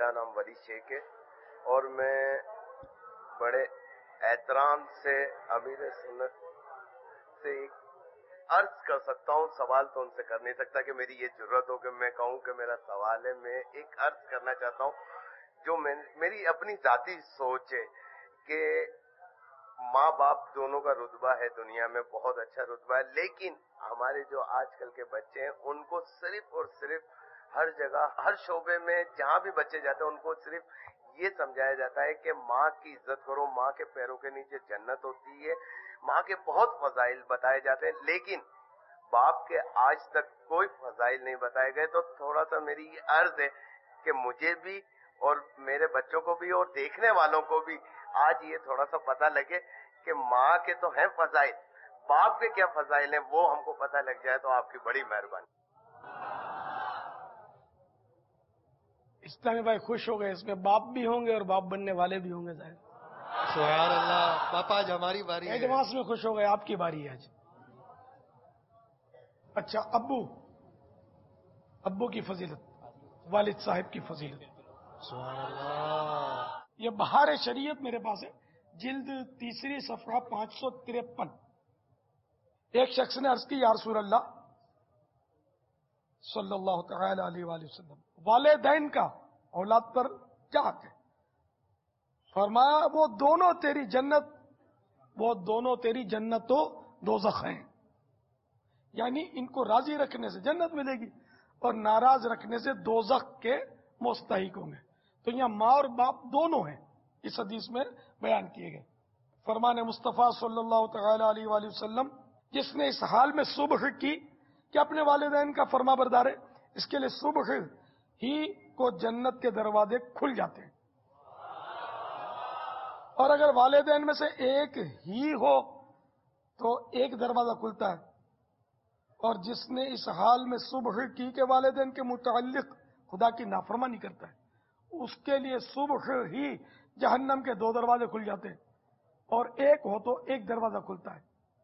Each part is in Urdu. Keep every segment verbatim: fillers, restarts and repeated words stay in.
میرا نام ولی شیخ ہے اور میں بڑے احترام سے امیر سنت سے ایک عرض کر سکتا ہوں، سوال تو ان سے کر نہیں سکتا کہ میری یہ جرت ہو کہ میں کہوں کہ میرا سوال ہے. میں ایک عرض کرنا چاہتا ہوں جو میں میری اپنی ذاتی سوچ ہے کہ ماں باپ دونوں کا رتبہ ہے دنیا میں، بہت اچھا رتبہ ہے، لیکن ہمارے جو آج کل کے بچے ہیں ان کو صرف اور صرف ہر جگہ ہر شعبے میں جہاں بھی بچے جاتے ہیں ان کو صرف یہ سمجھایا جاتا ہے کہ ماں کی عزت کرو، ماں کے پیروں کے نیچے جنت ہوتی ہے، ماں کے بہت فضائل بتائے جاتے ہیں، لیکن باپ کے آج تک کوئی فضائل نہیں بتائے گئے. تو تھوڑا سا میری یہ عرض ہے کہ مجھے بھی اور میرے بچوں کو بھی اور دیکھنے والوں کو بھی آج یہ تھوڑا سا پتہ لگے کہ ماں کے تو ہیں فضائل، باپ کے کیا فضائل ہیں وہ ہم کو پتہ لگ جائے تو آپ کی بڑی مہربانی. اسلامی بھائی خوش ہو گئے، اس میں باپ بھی ہوں گے اور باپ بننے والے بھی ہوں گے. ظاہر سبحان اللہ. پاپا آج ہماری باری ہے. ایڈوانس میں خوش ہو گئے، آپ کی باری ہے آج. اچھا، ابو ابو کی فضیلت، والد صاحب کی فضیلت. سبحان اللہ. یہ بہار شریعت میرے پاس ہے، جلد تیسری صفحہ پانچ سو ترپن. ایک شخص نے عرض کی، یا رسول اللہ صلی اللہ تعالی علیہ وآلہ وسلم، والدین کا اولاد پر کیا حق ہے؟ فرمایا وہ دونوں تیری جنت وہ دونوں تیری جنت و دوزخ ہیں، یعنی ان کو راضی رکھنے سے جنت ملے گی اور ناراض رکھنے سے دوزخ کے مستحق ہوں گے. تو یہاں ماں اور باپ دونوں ہیں، اس حدیث میں بیان کیے گئے. فرمان مصطفیٰ صلی اللہ تعالی علیہ وآلہ وسلم، جس نے اس حال میں صبح کی کہ اپنے والدین کا فرما بردار ہے، اس کے لیے صبح ہی کو جنت کے دروازے کھل جاتے ہیں. اور اگر والدین میں سے ایک ہی ہو تو ایک دروازہ کھلتا ہے، اور جس نے اس حال میں صبح کی کہ والدین کے متعلق خدا کی نافرمانی کرتا ہے، اس کے لیے صبح ہی جہنم کے دو دروازے کھل جاتے ہیں، اور ایک ہو تو ایک دروازہ کھلتا ہے.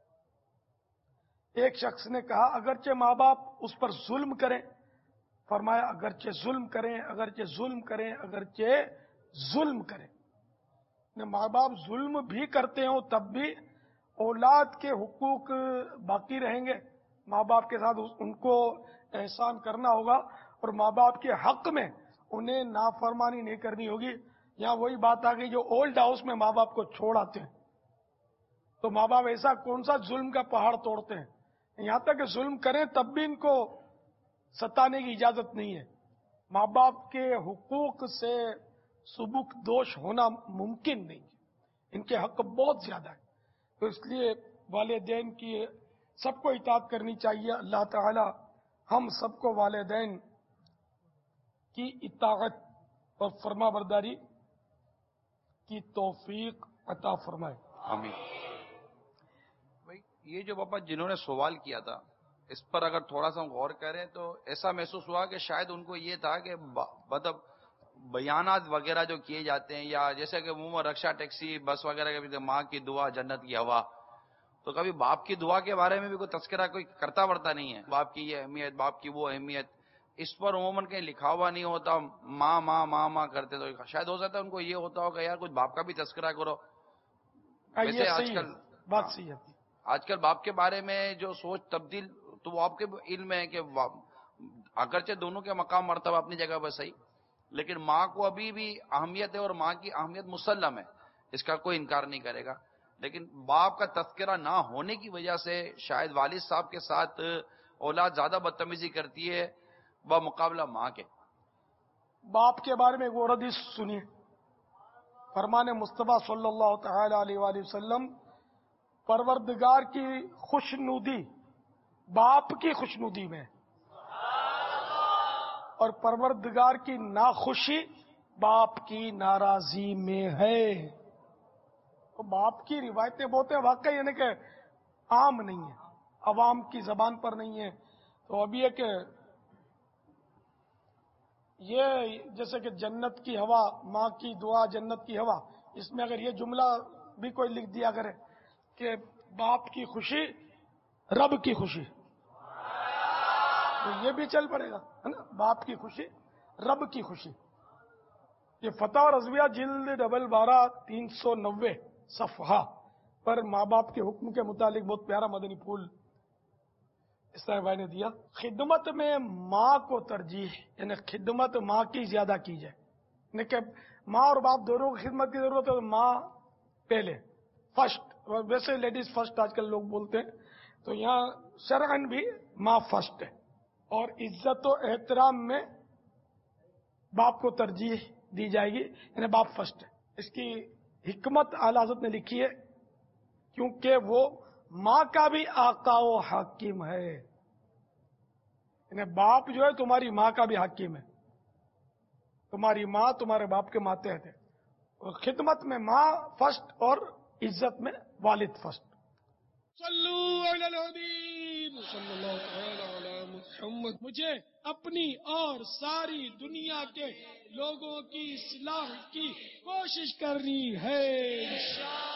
ایک شخص نے کہا اگرچہ ماں باپ اس پر ظلم کریں، فرمایا اگرچہ ظلم کریں اگرچہ ظلم کریں اگرچہ ظلم کریں. ماں باپ ظلم بھی کرتے ہوں تب بھی اولاد کے حقوق باقی رہیں گے، ماں باپ کے ساتھ ان کو احسان کرنا ہوگا اور ماں باپ کے حق میں انہیں نافرمانی نہیں کرنی ہوگی. یہاں وہی بات آ گئی جو اولڈ ہاؤس میں ماں باپ کو چھوڑ آتے ہیں، تو ماں باپ ایسا کون سا ظلم کا پہاڑ توڑتے ہیں؟ یہاں تک کہ ظلم کریں تب بھی ان کو ستانے کی اجازت نہیں ہے. ماں باپ کے حقوق سے سبک دوش ہونا ممکن نہیں ہے، ان کے حق بہت زیادہ ہے. تو اس لیے والدین کی سب کو اطاعت کرنی چاہیے. اللہ تعالی ہم سب کو والدین کی اطاعت اور فرما برداری کی توفیق عطا فرمائے. آمین. بھائی یہ جو پاپا جنہوں نے سوال کیا تھا اس پر اگر تھوڑا سا ہم غور کریں تو ایسا محسوس ہوا کہ شاید ان کو یہ تھا کہ مطلب بیانات وغیرہ جو کیے جاتے ہیں، یا جیسے کہ عموماً رکشا ٹیکسی بس وغیرہ کے بھی ماں کی دعا جنت کی ہوا، تو کبھی باپ کی دعا کے بارے میں بھی کوئی تذکرہ کوئی کرتا ورتا نہیں ہے. باپ کی یہ اہمیت، باپ کی وہ اہمیت، اس پر عموماً کہیں لکھا ہوا نہیں ہوتا. ماں ماں ماں ماں کرتے تو شاید ہو سکتا ہے ان کو یہ ہوتا ہوگا یار کچھ باپ کا بھی تذکرہ کرو. ویسے آج کل بات صحیح ہے، آج کل باپ کے بارے میں جو سوچ تبدیل تو وہ آپ کے علم ہے کہ اگرچہ دونوں کے مقام مرتبہ اپنی جگہ پر صحیح، لیکن ماں کو ابھی بھی اہمیت ہے اور ماں کی اہمیت مسلم ہے، اس کا کوئی انکار نہیں کرے گا. لیکن باپ کا تذکرہ نہ ہونے کی وجہ سے شاید والد صاحب کے ساتھ اولاد زیادہ بدتمیزی کرتی ہے بمقابلہ ماں کے. باپ کے بارے میں ایک اور حدیث سنیے. فرمان مصطفیٰ صلی اللہ تعالی علیہ وآلہ وسلم، پروردگار کی خوشنودی باپ کی خوشنودی میں اور پروردگار کی ناخوشی باپ کی ناراضی میں ہے. تو باپ کی روایتیں بہت ہیں، واقعی یعنی کہ عام نہیں ہیں، عوام کی زبان پر نہیں ہے. تو ابھی یہ کہ یہ جیسے کہ جنت کی ہوا، ماں کی دعا جنت کی ہوا، اس میں اگر یہ جملہ بھی کوئی لکھ دیا کرے کہ باپ کی خوشی رب کی خوشی، تو یہ بھی چل پڑے گا، ہے نا؟ باپ کی خوشی رب کی خوشی. یہ فتح رضویہ جلد ڈبل بارہ تین سو نوے صفحہ پر ماں باپ کے حکم کے متعلق بہت پیارا مدنی پھول اس طرح بھائی نے دیا. خدمت میں ماں کو ترجیح، یعنی خدمت ماں کی زیادہ کی جائے، یعنی کہ ماں اور باپ دونوں کی خدمت کی ضرورت ہے تو ماں پہلے فرسٹ. ویسے لیڈیز فرسٹ آج کل لوگ بولتے ہیں، تو یہاں شرعن بھی ماں فرسٹ ہے. اور عزت و احترام میں باپ کو ترجیح دی جائے گی، یعنی باپ فرسٹ ہے. اس کی حکمت اعلی حضرت نے لکھی ہے کیونکہ وہ ماں کا بھی آقا و حاکم ہے. یعنی باپ جو ہے تمہاری ماں کا بھی حاکم ہے، تمہاری ماں تمہارے باپ کے ماتحت ہے. اور خدمت میں ماں فرسٹ اور عزت میں والد فرسٹ. صلو علی الحبیب صلی اللہ تعالی علی محمد. مجھے اپنی اور ساری دنیا کے لوگوں کی اصلاح کی کوشش کرنی ہے.